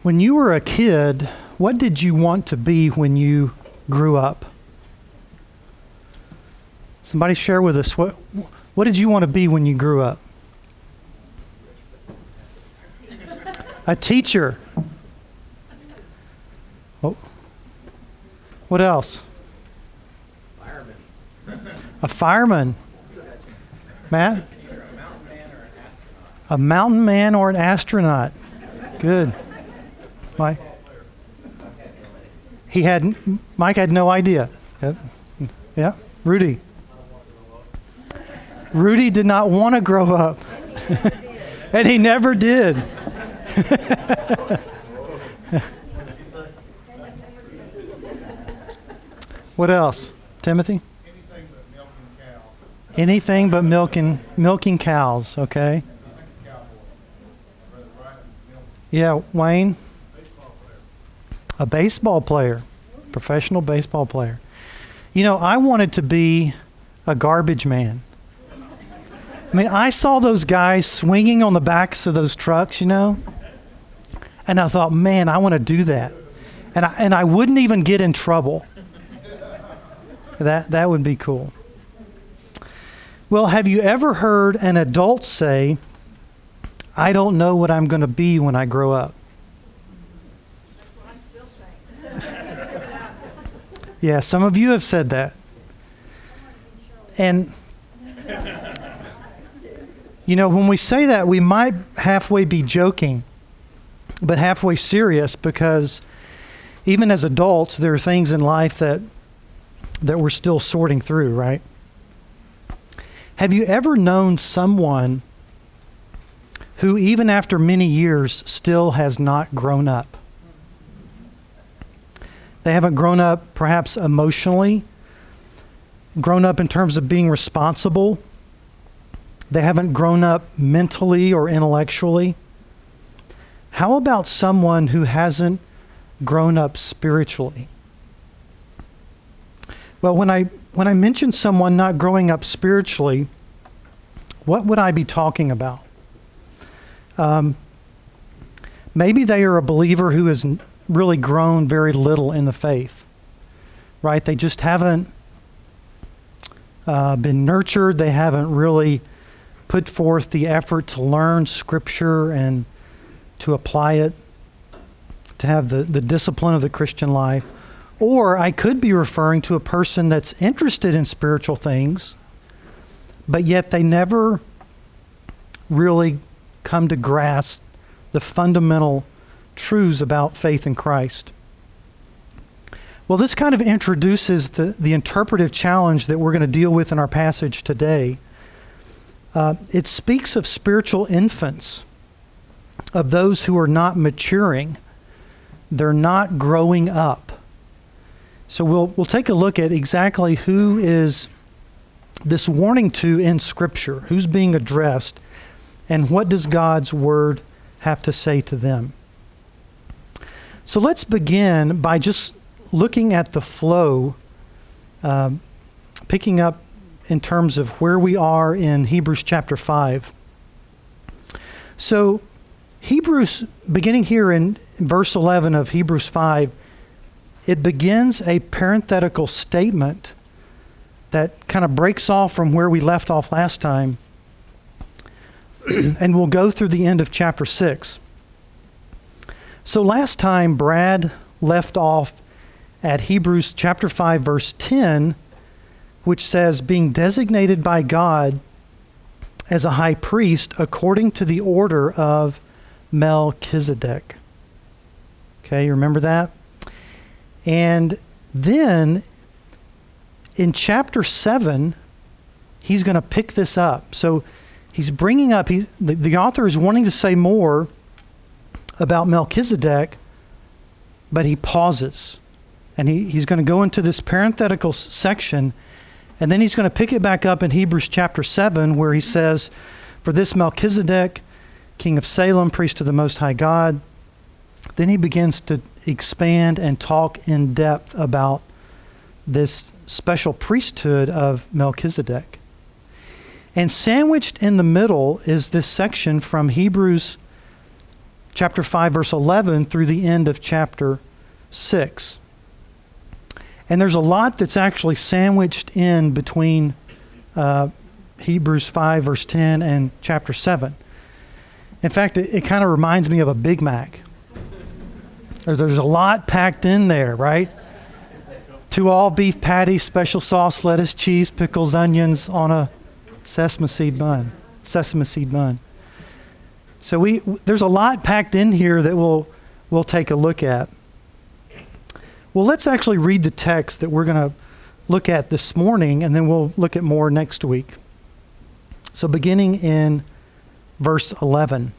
When you were a kid, what did you want to be when you grew up? Somebody share with us, what did you want to be when you grew up? A teacher. Oh. What else? Fireman. A fireman. Matt? A mountain man or an astronaut. Good. Mike? Mike had no idea. Yeah. Rudy? Rudy did not want to grow up. And he never did. What else? Timothy? Anything but milking cows, okay? Yeah, Wayne? A baseball player, professional baseball player. You know, I wanted to be a garbage man. I mean, I saw those guys swinging on the backs of those trucks, you know, and I thought, man, I want to do that. And I wouldn't even get in trouble. That would be cool. Well, have you ever heard an adult say, I don't know what I'm going to be when I grow up? That's what I'm still saying. Yeah, some of you have said that. And, you know, when we say that, we might halfway be joking, but halfway serious, because even as adults, there are things in life that we're still sorting through, right? Have you ever known someone who, even after many years, still has not grown up? They haven't grown up perhaps emotionally, grown up in terms of being responsible. They haven't grown up mentally or intellectually. How about someone who hasn't grown up spiritually? Well, when I mention someone not growing up spiritually, what would I be talking about? Maybe they are a believer who has really grown very little in the faith, right? They just haven't been nurtured. They haven't really put forth the effort to learn Scripture and to apply it, to have the discipline of the Christian life. Or I could be referring to a person that's interested in spiritual things, but yet they never really come to grasp the fundamental truths about faith in Christ. Well, this kind of introduces the interpretive challenge that we're going to deal with in our passage today. It speaks of spiritual infants, of those who are not maturing. They're not growing up. So we'll take a look at exactly who is this warning to in Scripture, who's being addressed, and what does God's Word have to say to them. So let's begin by just looking at the flow, picking up in terms of where we are in Hebrews chapter 5. So Hebrews, beginning here in verse 11 of Hebrews 5, it begins a parenthetical statement that kind of breaks off from where we left off last time, and we'll go through the end of chapter 6. So last time, Brad left off at Hebrews chapter 5, verse 10, which says, being designated by God as a high priest according to the order of Melchizedek. Okay, you remember that? And then in chapter 7, he's going to pick this up. So he's bringing up, the author is wanting to say more about Melchizedek, but he pauses. And he's going to go into this parenthetical section, and then he's going to pick it back up in Hebrews chapter 7, where he says, for this Melchizedek, king of Salem, priest of the Most High God. Then he begins to expand and talk in depth about this special priesthood of Melchizedek. And sandwiched in the middle is this section from Hebrews chapter 5, verse 11 through the end of chapter 6. And there's a lot that's actually sandwiched in between Hebrews 5, verse 10 and chapter 7. In fact, it kind of reminds me of a Big Mac. There's a lot packed in there, right? 2 all-beef patties, special sauce, lettuce, cheese, pickles, onions on a sesame seed bun. So there's a lot packed in here that we'll take a look at. Well, let's actually read the text that we're going to look at this morning, and then we'll look at more next week. So beginning in verse 11.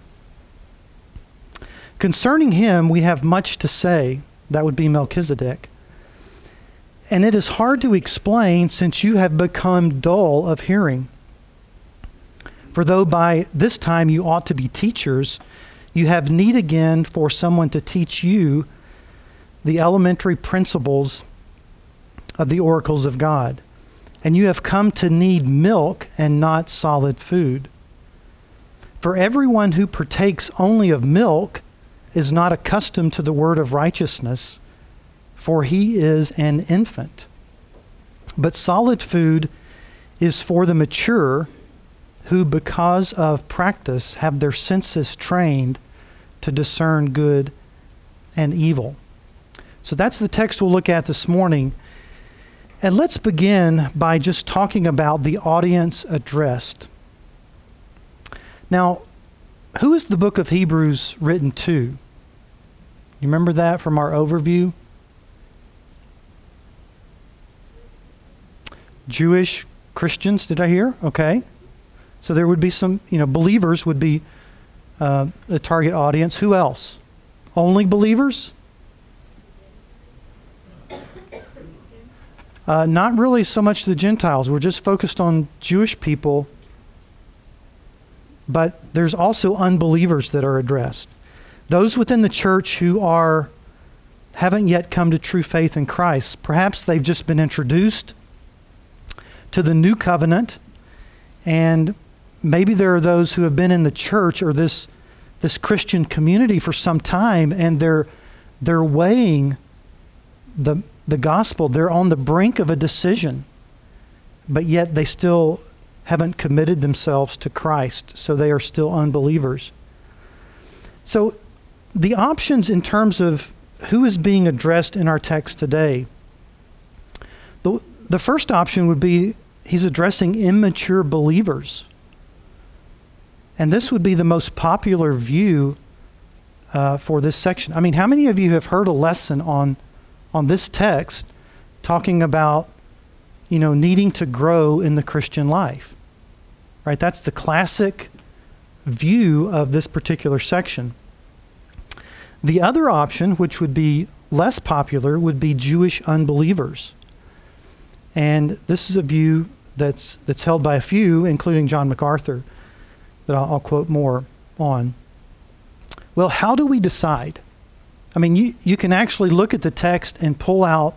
Concerning him, we have much to say. That would be Melchizedek. And it is hard to explain since you have become dull of hearing. For though by this time you ought to be teachers, you have need again for someone to teach you the elementary principles of the oracles of God. And you have come to need milk and not solid food. For everyone who partakes only of milk is not accustomed to the word of righteousness, for he is an infant. But solid food is for the mature, who because of practice have their senses trained to discern good and evil. So that's the text we'll look at this morning. And let's begin by just talking about the audience addressed. Now, who is the book of Hebrews written to? You remember that from our overview? Jewish Christians, did I hear? Okay. So there would be some, believers would be the target audience. Who else? Only believers? Not really so much the Gentiles. We're just focused on Jewish people. But there's also unbelievers that are addressed. Those within the church who haven't yet come to true faith in Christ. Perhaps they've just been introduced to the new covenant, and maybe there are those who have been in the church or this Christian community for some time, and they're weighing the gospel. They're on the brink of a decision, but yet they still haven't committed themselves to Christ, so they are still unbelievers. So the options in terms of who is being addressed in our text today, the first option would be he's addressing immature believers. And this would be the most popular view for this section. I mean, how many of you have heard a lesson on this text talking about, needing to grow in the Christian life? Right? That's the classic view of this particular section. The other option, which would be less popular, would be Jewish unbelievers. And this is a view that's held by a few, including John MacArthur, that I'll quote more on. Well, how do we decide? I mean, you can actually look at the text and pull out,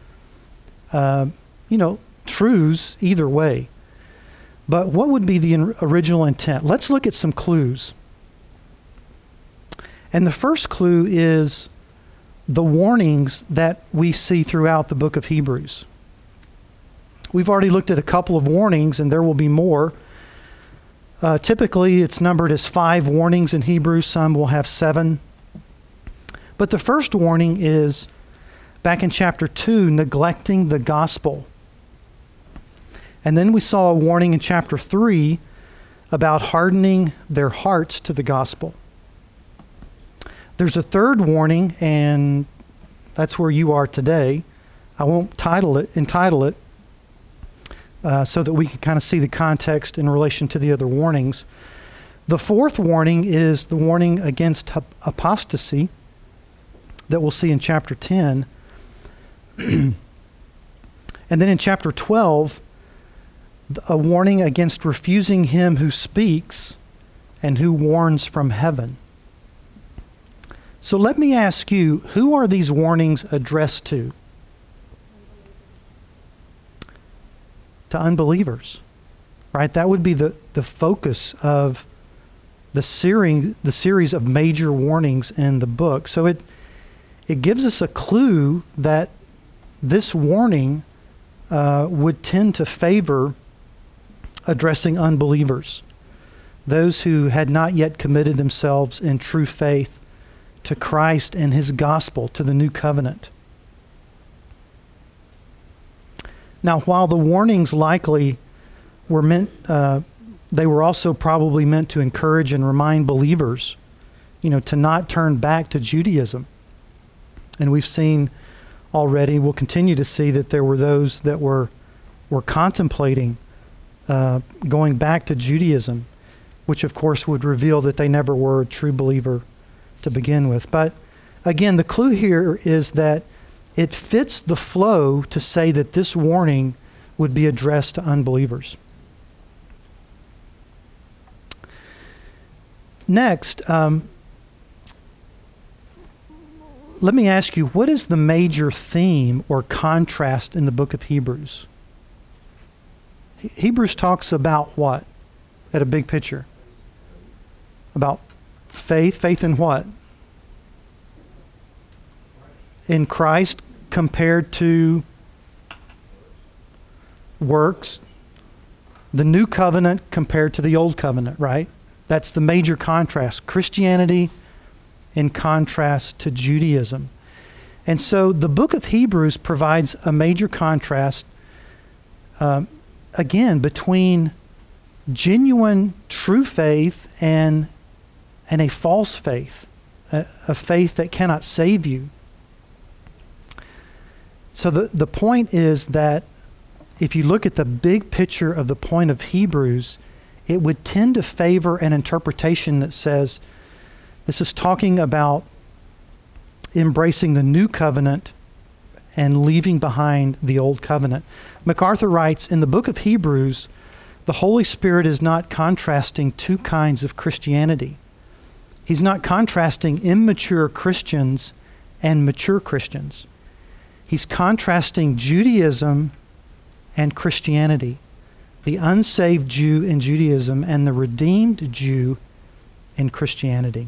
truths either way. But what would be the original intent? Let's look at some clues. And the first clue is the warnings that we see throughout the book of Hebrews. We've already looked at a couple of warnings, and there will be more. Typically, it's numbered as 5 warnings in Hebrews. Some will have 7. But the first warning is back in chapter 2, neglecting the gospel. And then we saw a warning in chapter 3 about hardening their hearts to the gospel. There's a third warning, and that's where you are today. I won't entitle it, so that we can kind of see the context in relation to the other warnings. The fourth warning is the warning against apostasy that we'll see in chapter 10. And then in chapter 12, a warning against refusing him who speaks and who warns from heaven. So let me ask you, who are these warnings addressed to? To unbelievers, right? That would be the focus of the series of major warnings in the book. So it gives us a clue that this warning would tend to favor addressing unbelievers, those who had not yet committed themselves in true faith to Christ and his gospel, to the new covenant. Now, while the warnings likely were meant, they were also probably meant to encourage and remind believers, to not turn back to Judaism. And we've seen already, we'll continue to see, that there were those that were contemplating going back to Judaism, which of course would reveal that they never were a true believer to begin with. But again, the clue here is that it fits the flow to say that this warning would be addressed to unbelievers. Next, let me ask you, what is the major theme or contrast in the book of Hebrews? Hebrews talks about what at a big picture? About faith. Faith in what? In Christ compared to works. The new covenant compared to the old covenant, right? That's the major contrast. Christianity in contrast to Judaism. And so the book of Hebrews provides a major contrast, again, between genuine, true faith and a false faith, a faith that cannot save you. So the point is that if you look at the big picture of the point of Hebrews, it would tend to favor an interpretation that says this is talking about embracing the new covenant and leaving behind the old covenant. MacArthur writes, in the book of Hebrews, the Holy Spirit is not contrasting two kinds of Christianity. He's not contrasting immature Christians and mature Christians. He's contrasting Judaism and Christianity, the unsaved Jew in Judaism and the redeemed Jew in Christianity.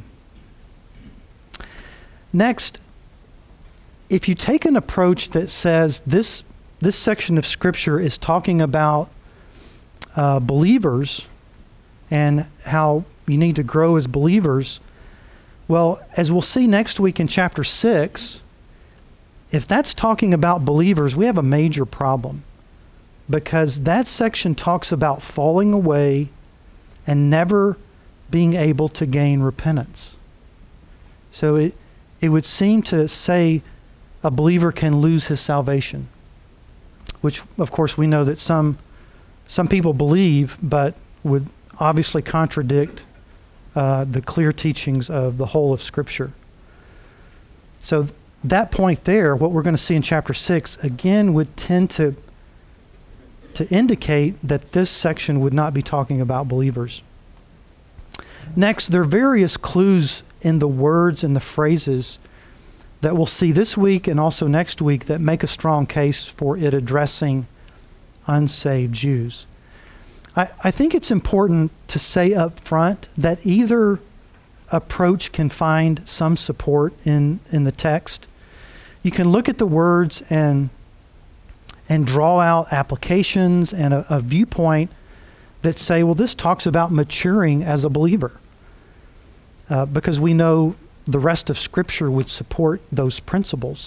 Next, if you take an approach that says this section of Scripture is talking about believers and how you need to grow as believers, well, as we'll see next week in chapter 6, if that's talking about believers, we have a major problem, because that section talks about falling away and never being able to gain repentance. So it would seem to say a believer can lose his salvation, which of course we know that some people believe, but would obviously contradict the clear teachings of the whole of Scripture. So that point there, what we're going to see in chapter 6, again would tend to indicate that this section would not be talking about believers. Next, there are various clues in the words and the phrases that we'll see this week and also next week that make a strong case for it addressing unsaved Jews. I think it's important to say up front that either approach can find some support in the text. You can look at the words and draw out applications and a viewpoint that say, well, this talks about maturing as a believer, because we know the rest of Scripture would support those principles.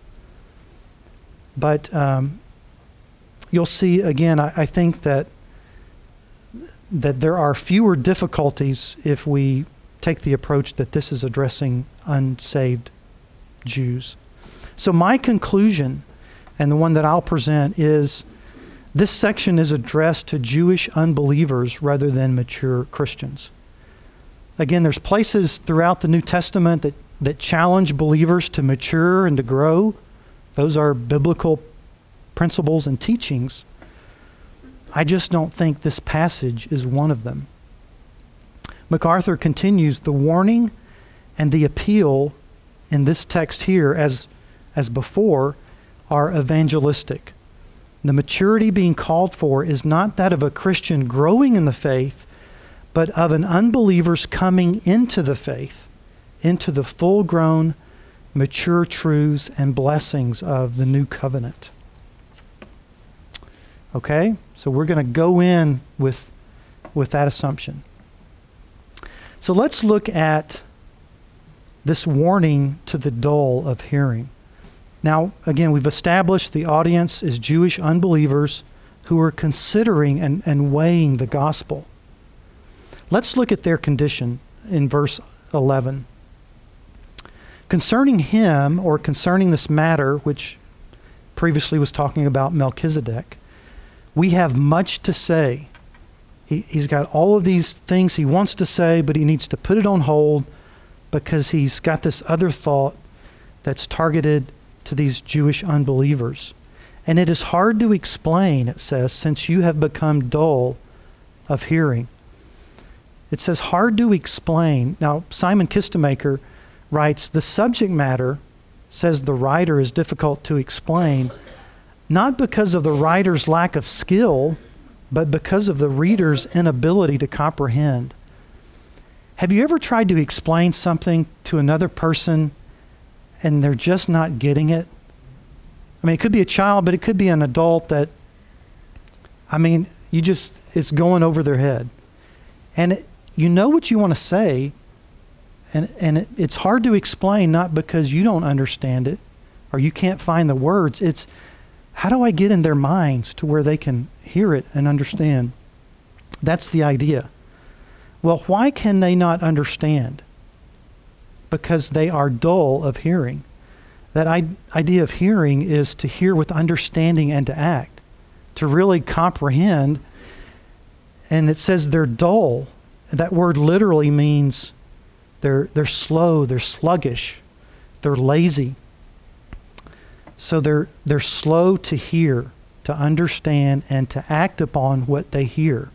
But you'll see, again, I think that there are fewer difficulties if we take the approach that this is addressing unsaved Jews. So my conclusion, and the one that I'll present, is this section is addressed to Jewish unbelievers rather than mature Christians. Again, there's places throughout the New Testament that challenge believers to mature and to grow. Those are biblical principles and teachings. I just don't think this passage is one of them. MacArthur continues, the warning and the appeal in this text here, as before, are evangelistic. The maturity being called for is not that of a Christian growing in the faith, but of an unbeliever's coming into the faith, into the full-grown, mature truths and blessings of the new covenant. Okay? So we're going to go in with that assumption. So let's look at this warning to the dull of hearing. Now, again, we've established the audience is Jewish unbelievers who are considering and weighing the gospel. Let's look at their condition in verse 11. Concerning him, or concerning this matter, which previously was talking about Melchizedek, we have much to say. He's got all of these things he wants to say, but he needs to put it on hold because he's got this other thought that's targeted to these Jewish unbelievers. And it is hard to explain, it says, since you have become dull of hearing. It says hard to explain. Now, Simon Kistemaker writes, the subject matter, says the writer, is difficult to explain, not because of the writer's lack of skill, but because of the reader's inability to comprehend. Have you ever tried to explain something to another person and they're just not getting it? I mean, it could be a child, but it could be an adult that, it's going over their head. And you know what you want to say, and it's hard to explain, not because you don't understand it or you can't find the words. It's, how do I get in their minds to where they can hear it and understand? That's the idea. Well, why can they not understand? Because they are dull of hearing. That idea of hearing is to hear with understanding and to act, to really comprehend. And it says they're dull. That word literally means they're slow, they're sluggish, they're lazy. So they're slow to hear, to understand, and to act upon what they hear.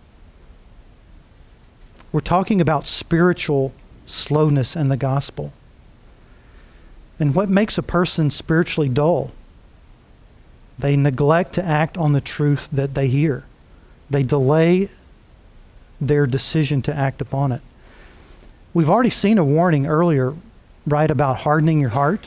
We're talking about spiritual slowness in the gospel. And what makes a person spiritually dull? They neglect to act on the truth that they hear. They delay their decision to act upon it. We've already seen a warning earlier, right, about hardening your heart,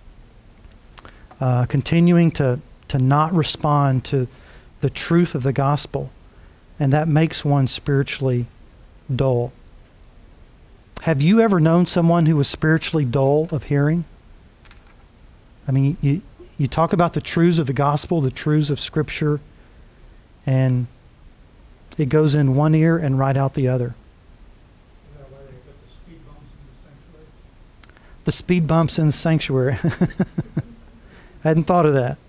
continuing to not respond to the truth of the gospel, and that makes one spiritually dull. Have you ever known someone who was spiritually dull of hearing? I mean, you talk about the truths of the gospel, the truths of Scripture, and it goes in one ear and right out the other. Is that why they put the speed bumps in the sanctuary? The speed bumps in the sanctuary. I hadn't thought of that.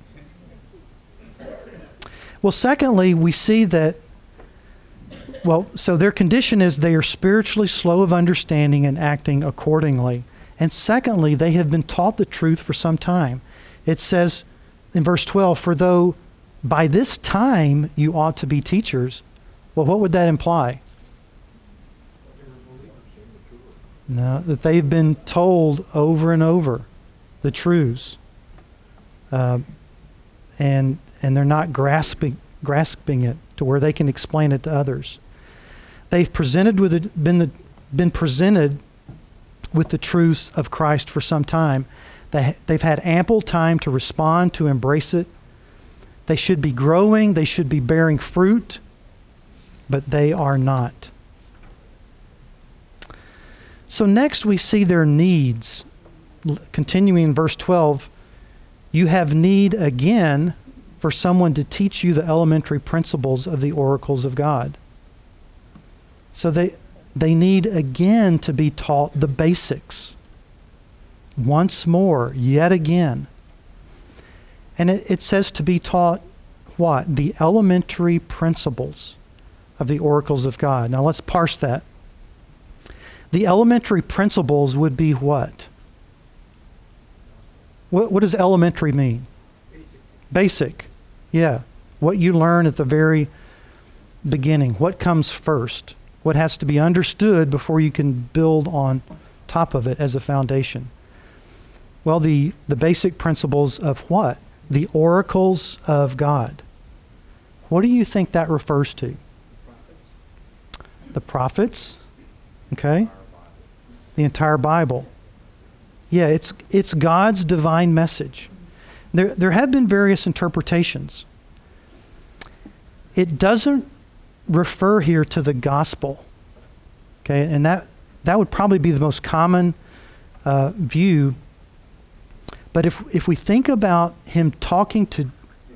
Well, secondly, we see that, so their condition is they are spiritually slow of understanding and acting accordingly. And secondly, they have been taught the truth for some time. It says in verse 12, for though by this time you ought to be teachers. Well, what would that imply? No, that they've been told over and over the truths. And they're not grasping it to where they can explain it to others. They've been presented with the truths of Christ for some time. They've had ample time to respond, to embrace it. They should be growing, they should be bearing fruit, but they are not. So next we see their needs. Continuing in verse 12, you have need again for someone to teach you the elementary principles of the oracles of God. So they need again to be taught the basics. Once more, yet again. And it says to be taught what? The elementary principles of the oracles of God. Now let's parse that. The elementary principles would be what? What does elementary mean? Basic. Yeah. What you learn at the very beginning. What comes first? What has to be understood before you can build on top of it as a foundation? Well, the basic principles of what? The oracles of God. What do you think that refers to? the prophets, okay? The entire Bible. Yeah, it's God's divine message. There have been various interpretations. It doesn't refer here to the gospel, okay? And that would probably be the most common view. But if we think about him talking to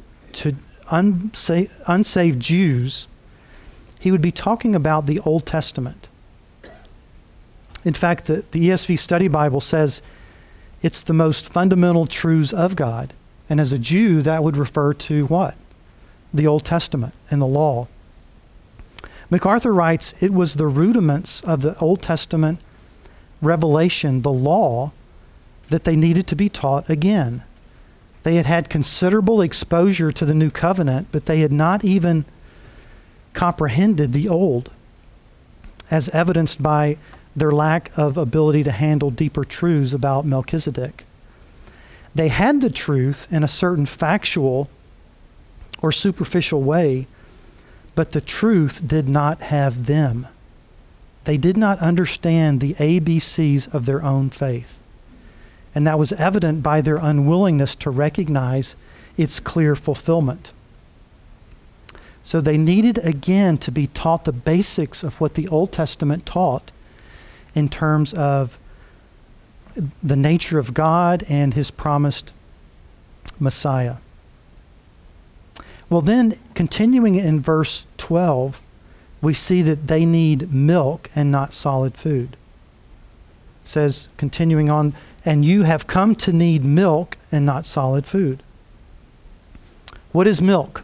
unsaved Jews, he would be talking about the Old Testament. In fact, the ESV Study Bible says it's the most fundamental truths of God. And as a Jew, that would refer to what? The Old Testament and the law. MacArthur writes, it was the rudiments of the Old Testament revelation, the law, that they needed to be taught again. They had had considerable exposure to the new covenant, but they had not even comprehended the old, as evidenced by their lack of ability to handle deeper truths about Melchizedek. They had the truth in a certain factual or superficial way, but the truth did not have them. They did not understand the ABCs of their own faith. And that was evident by their unwillingness to recognize its clear fulfillment. So they needed again to be taught the basics of what the Old Testament taught in terms of the nature of God and his promised Messiah. Well, then, continuing in verse 12, we see that they need milk and not solid food. It says, continuing on, and you have come to need milk and not solid food. What is milk?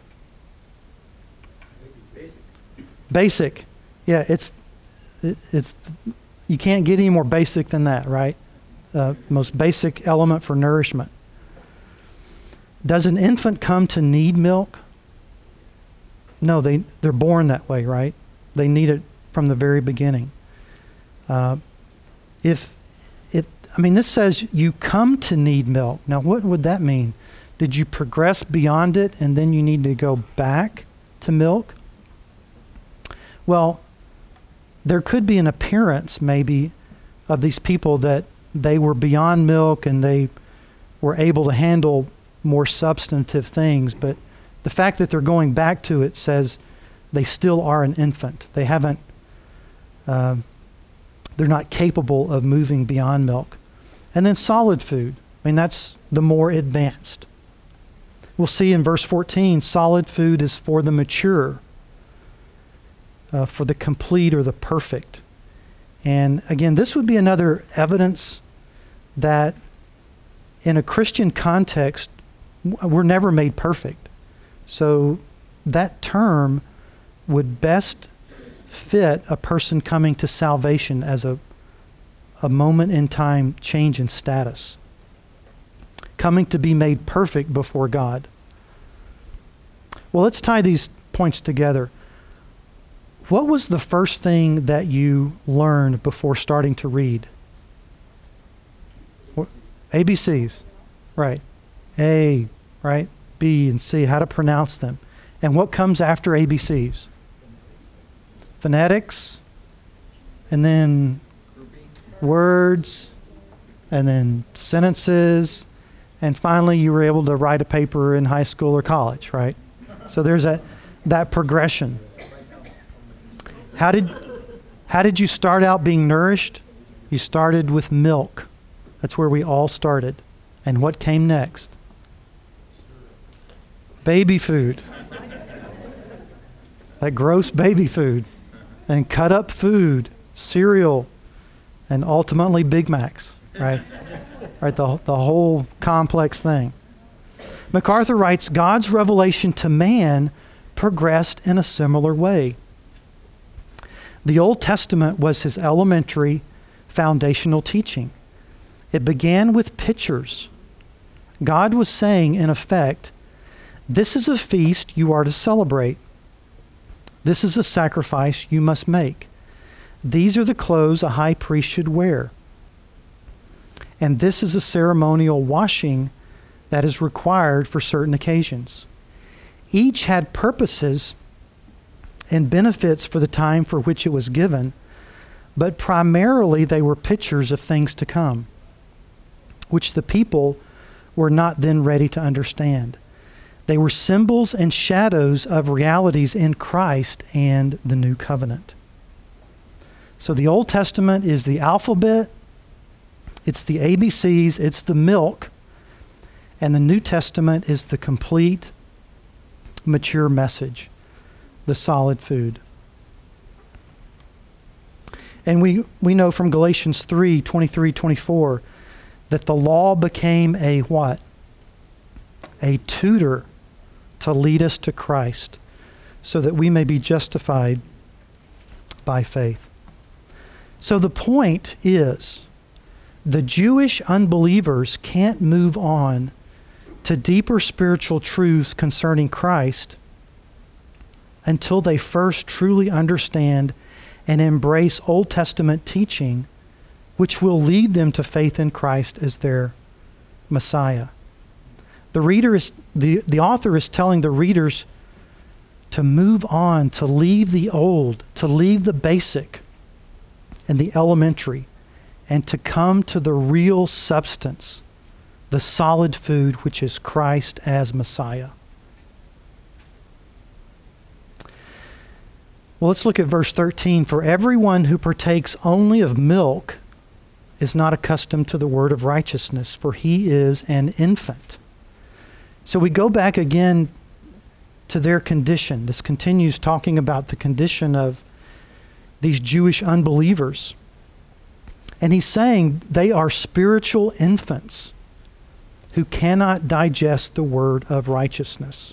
Basic. Yeah, it's you can't get any more basic than that, right? Most basic element for nourishment. Does an infant come to need milk? No, they're born that way, right? They need it from the very beginning. This says you come to need milk. Now, what would that mean? Did you progress beyond it and then you need to go back to milk? Well, there could be an appearance maybe of these people that they were beyond milk and they were able to handle more substantive things, but the fact that they're going back to it says they still are an infant. They haven't, they're not capable of moving beyond milk. And then solid food. That's the more advanced. We'll see in verse 14, solid food is for the mature, for the complete or the perfect. And again, this would be another evidence that in a Christian context, we're never made perfect. So that term would best fit a person coming to salvation as a moment in time change in status. Coming to be made perfect before God. Well, let's tie these points together. What was the first thing that you learned before starting to read? ABCs, right? A, right? B and C, how to pronounce them. And what comes after ABCs? Phonetics, and then words, and then sentences, and finally you were able to write a paper in high school or college, right? So there's that progression. How did you start out being nourished? You started with milk. That's where we all started. And what came next? Baby food. That gross baby food. And cut up food, cereal, and ultimately Big Macs, right? Right, the whole complex thing. MacArthur writes, God's revelation to man progressed in a similar way. The Old Testament was his elementary foundational teaching. It began with pictures. God was saying, in effect, this is a feast you are to celebrate. This is a sacrifice you must make. These are the clothes a high priest should wear. And this is a ceremonial washing that is required for certain occasions. Each had purposes and benefits for the time for which it was given, but primarily they were pictures of things to come, which the people were not then ready to understand. They were symbols and shadows of realities in Christ and the new covenant. So the Old Testament is the alphabet, it's the ABCs, it's the milk, and the New Testament is the complete, mature message, the solid food. And we know from Galatians 3, 23, 24, that the law became a what? A tutor to lead us to Christ, so that we may be justified by faith. So the point is, the Jewish unbelievers can't move on to deeper spiritual truths concerning Christ until they first truly understand and embrace Old Testament teaching, which will lead them to faith in Christ as their Messiah. The author is telling the readers to move on, to leave the old, to leave the basic and the elementary, and to come to the real substance, the solid food, which is Christ as Messiah. Well, let's look at verse 13. For everyone who partakes only of milk is not accustomed to the word of righteousness, for he is an infant. So we go back again to their condition. This continues talking about the condition of these Jewish unbelievers. And he's saying they are spiritual infants who cannot digest the word of righteousness.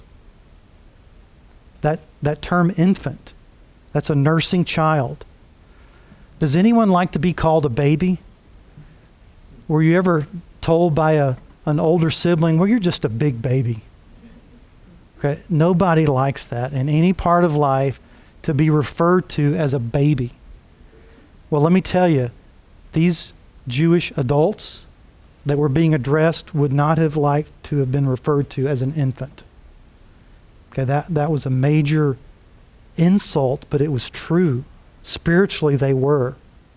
That term infant, that's a nursing child. Does anyone like to be called a baby? Were you ever told by an older sibling, well, you're just a big baby? Okay? Nobody likes that in any part of life, to be referred to as a baby. Well, let me tell you, these Jewish adults that were being addressed would not have liked to have been referred to as an infant. Okay, that was a major insult, but it was true. Spiritually, they were.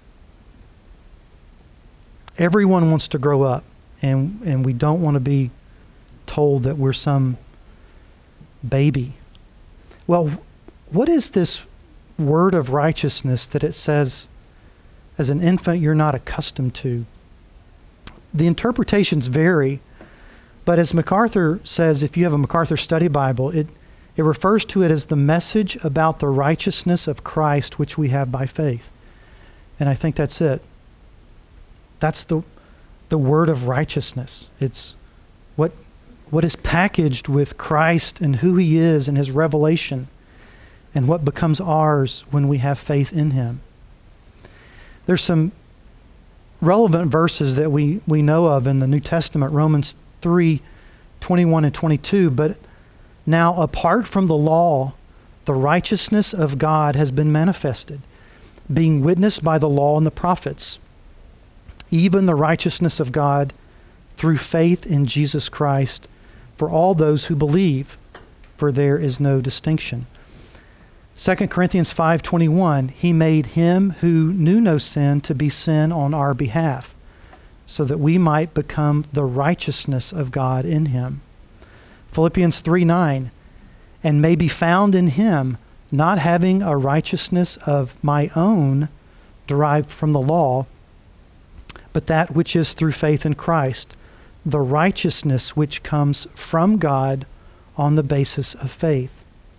Everyone wants to grow up, and we don't want to be told that we're some baby. Well, what is this word of righteousness that it says, as an infant, you're not accustomed to? The interpretations vary, but as MacArthur says, if you have a MacArthur Study Bible, it refers to it as the message about the righteousness of Christ which we have by faith. And I think that's it. That's the word of righteousness. It's what is packaged with Christ and who he is and his revelation, and what becomes ours when we have faith in him. There's some relevant verses that we know of in the New Testament, Romans 3, 21 and 22, but now apart from the law, the righteousness of God has been manifested, being witnessed by the law and the prophets, even the righteousness of God through faith in Jesus Christ for all those who believe, for there is no distinction. 2 Corinthians 5:21, he made him who knew no sin to be sin on our behalf, so that we might become the righteousness of God in him. Philippians 3:9, and may be found in him, not having a righteousness of my own derived from the law, but that which is through faith in Christ, the righteousness which comes from God on the basis of faith.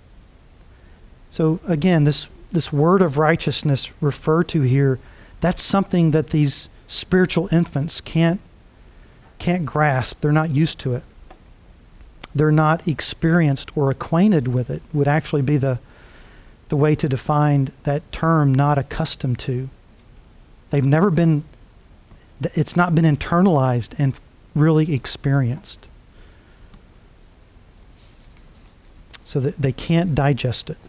So again, this word of righteousness referred to here, that's something that these spiritual infants can't grasp. They're not used to it. They're not experienced or acquainted with it, would actually be the way to define that term, not accustomed to. They've never been, it's not been internalized and really experienced. So that they can't digest it.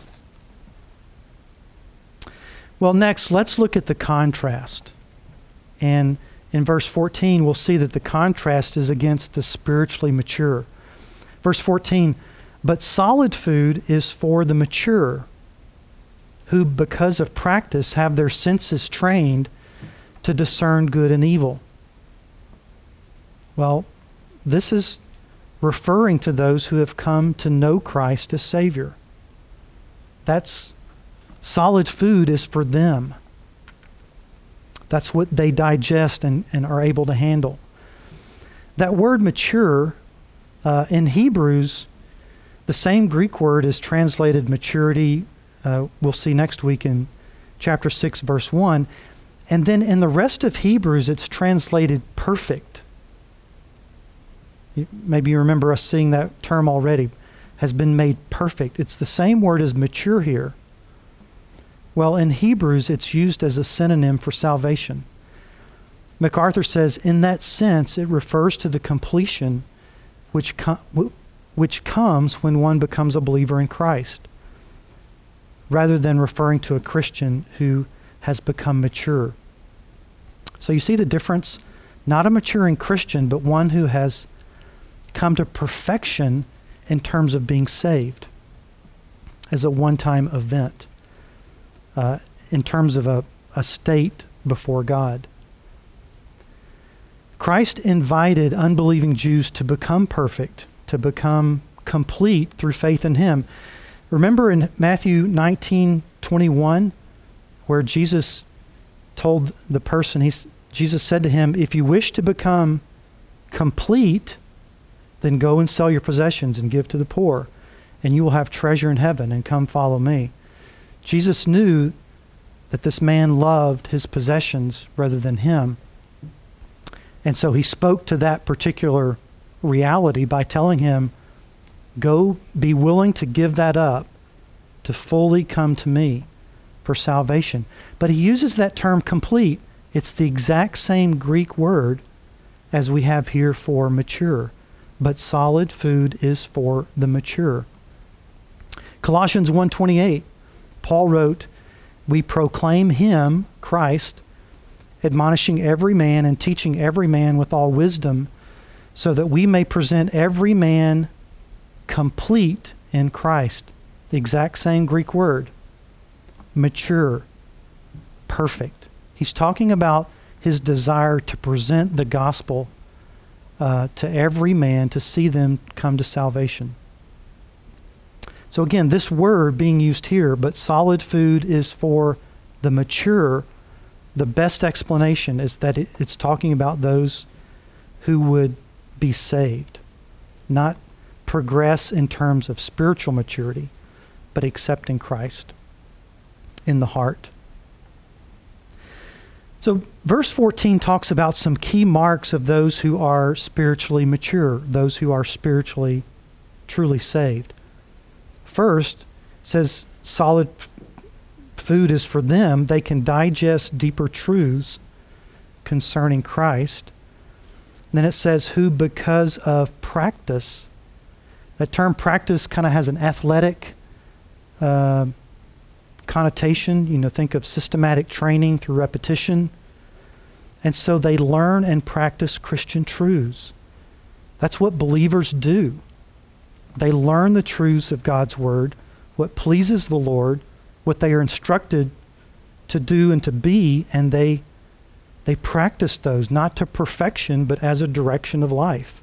Well, next, let's look at the contrast. And in verse 14, we'll see that the contrast is against the spiritually mature. Verse 14, but solid food is for the mature, who because of practice have their senses trained to discern good and evil. Well, this is referring to those who have come to know Christ as Savior. That's solid food is for them. That's what they digest and are able to handle. That word mature, in Hebrews, the same Greek word is translated maturity. We'll see next week in chapter 6, verse 1. And then in the rest of Hebrews, it's translated perfect. Maybe you remember us seeing that term already. Has been made perfect. It's the same word as mature here. Well, in Hebrews, it's used as a synonym for salvation. MacArthur says, in that sense, it refers to the completion which comes when one becomes a believer in Christ, rather than referring to a Christian who has become mature. So you see the difference? Not a maturing Christian, but one who has come to perfection in terms of being saved as a one-time event, in terms of a state before God. Christ invited unbelieving Jews to become perfect, to become complete through faith in Him. Remember in Matthew 19:21, where Jesus told the person, Jesus said to him, if you wish to become complete, then go and sell your possessions and give to the poor, and you will have treasure in heaven, and come follow me. Jesus knew that this man loved his possessions rather than him. And so he spoke to that particular reality by telling him, go be willing to give that up to fully come to me for salvation. But he uses that term complete. It's the exact same Greek word as we have here for mature. But solid food is for the mature. Colossians 1:28, Paul wrote, we proclaim Him, Christ, admonishing every man and teaching every man with all wisdom, so that we may present every man complete in Christ. The exact same Greek word. Mature. Perfect. He's talking about his desire to present the gospel to every man, to see them come to salvation. So again, this word being used here, but solid food is for the mature. The best explanation is that it's talking about those who would be saved, not progress in terms of spiritual maturity, but accepting Christ in the heart. So verse 14 talks about some key marks of those who are spiritually mature, those who are spiritually truly saved. First, it says solid food is for them. They can digest deeper truths concerning Christ. And then it says who because of practice. That term practice kind of has an athletic connotation. Think of systematic training through repetition. And so they learn and practice Christian truths. That's what believers do. They learn the truths of God's Word, what pleases the Lord, what they are instructed to do and to be, and they practice those, not to perfection, but as a direction of life.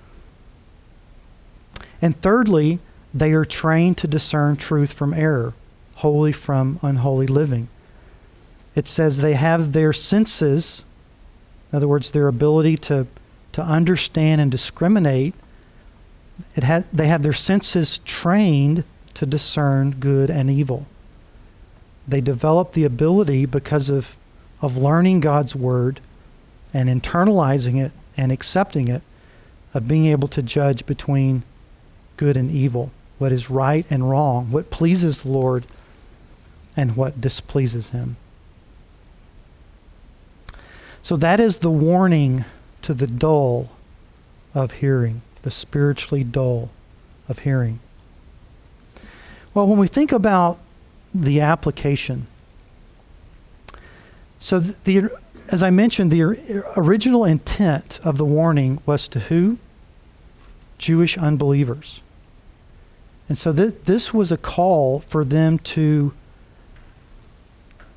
And thirdly, they are trained to discern truth from error, holy from unholy living. It says they have their senses, in other words, their ability to understand and discriminate. They have their senses trained to discern good and evil. They develop the ability because of learning God's Word and internalizing it and accepting it, of being able to judge between good and evil, what is right and wrong, what pleases the Lord and what displeases Him. So that is the warning to the dull of hearing, the spiritually dull of hearing. Well, when we think about the application, so as I mentioned, the original intent of the warning was to who? Jewish unbelievers. And so this was a call for them to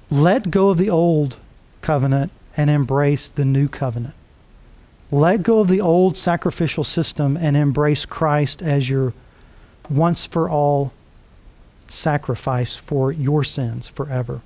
let go of the old covenant and embrace the new covenant. Let go of the old sacrificial system and embrace Christ as your once for all sacrifice for your sins forever.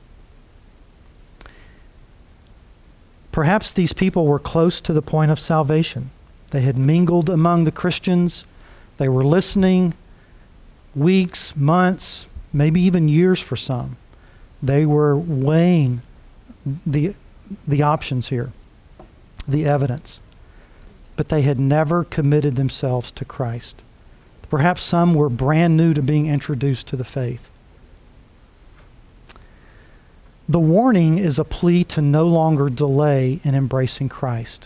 Perhaps these people were close to the point of salvation. They had mingled among the Christians. They were listening weeks, months, maybe even years for some. They were weighing the options here, the evidence. But they had never committed themselves to Christ. Perhaps some were brand new to being introduced to the faith. The warning is a plea to no longer delay in embracing Christ.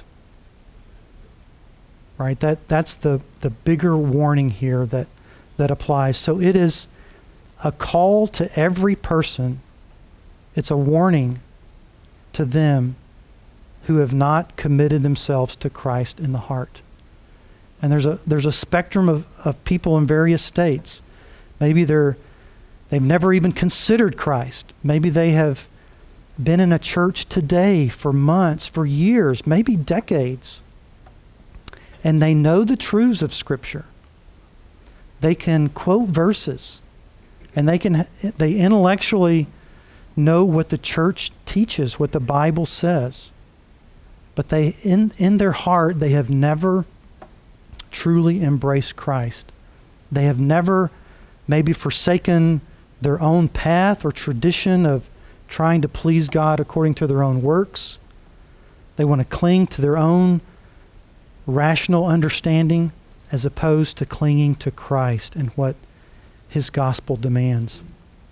Right? That's the bigger warning here that applies. So it is a call to every person. It's a warning to them who have not committed themselves to Christ in the heart. And there's a spectrum of people in various states. Maybe they've never even considered Christ. Maybe they have been in a church today for months, for years, maybe decades. And they know the truths of Scripture. They can quote verses, and they intellectually know what the church teaches, what the Bible says. But they in their heart, they have never truly embraced Christ. They have never maybe forsaken their own path or tradition of trying to please God according to their own works. They want to cling to their own rational understanding as opposed to clinging to Christ and what His gospel demands.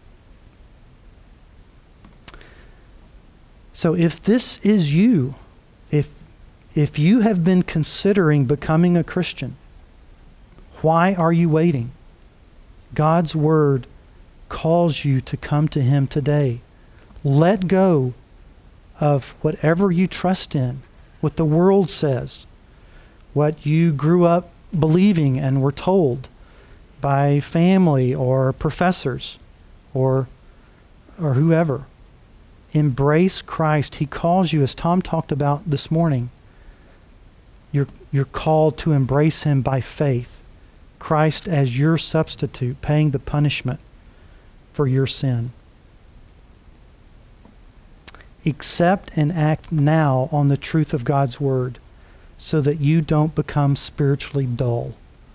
So if this is you, if you have been considering becoming a Christian, why are you waiting? God's Word calls you to come to Him today. Let go of whatever you trust in, what the world says, what you grew up believing and were told by family or professors or whoever. Embrace Christ. He calls you, as Tom talked about this morning. You're called to embrace Him by faith. Christ as your substitute, paying the punishment for your sin. Accept and act now on the truth of God's Word so that you don't become spiritually dull.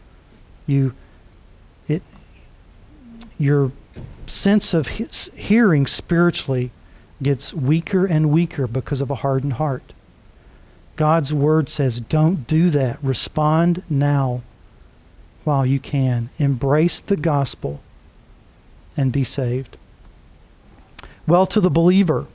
Your sense of hearing spiritually gets weaker and weaker because of a hardened heart. God's Word says, don't do that. Respond now while you can. Embrace the gospel and be saved. Well, to the believer,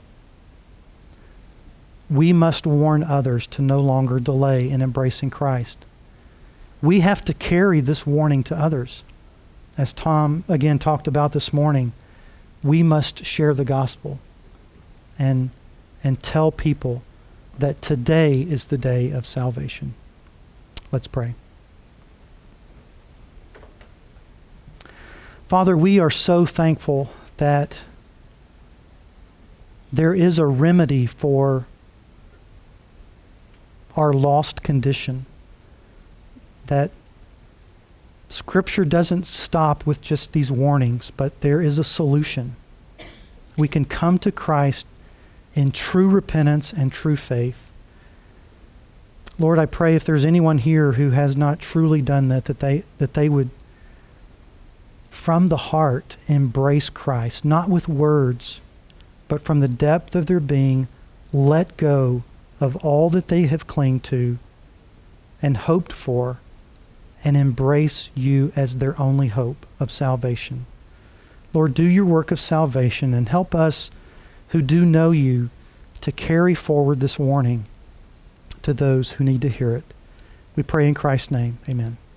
we must warn others to no longer delay in embracing Christ. We have to carry this warning to others. As Tom again talked about this morning, we must share the gospel and tell people that today is the day of salvation. Let's pray. Father, we are so thankful that there is a remedy for our lost condition, that Scripture doesn't stop with just these warnings, but there is a solution. We can come to Christ in true repentance and true faith. Lord, I pray if there's anyone here who has not truly done that they would, from the heart, embrace Christ, not with words, but from the depth of their being, let go of all that they have clung to and hoped for, and embrace you as their only hope of salvation. Lord, do your work of salvation and help us who do know you to carry forward this warning to those who need to hear it. We pray in Christ's name. Amen.